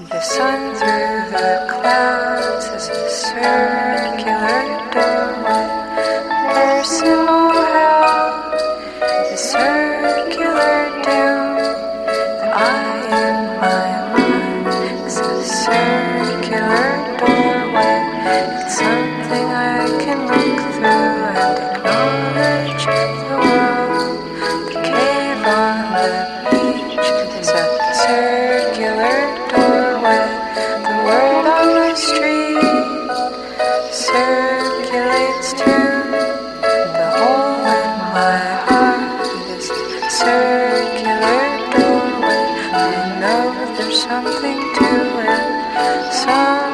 The sun through the clouds is a circular doorway. A personal hell, the circular doom. The eye in my life is a circular doorway. It's something I can look through and acknowledge the world. The cave on the beach is a circular doorway. The word on the street circulates too. The hole in my heart is a circular doorway. I know there's something to it.